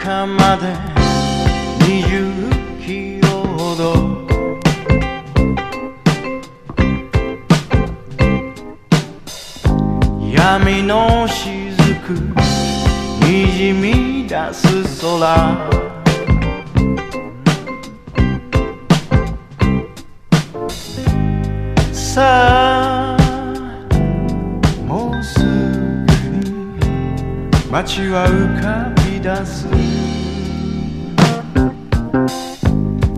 中まで20キロほど闇の雫にじみ出す空さあもうすぐに街は浮かび出す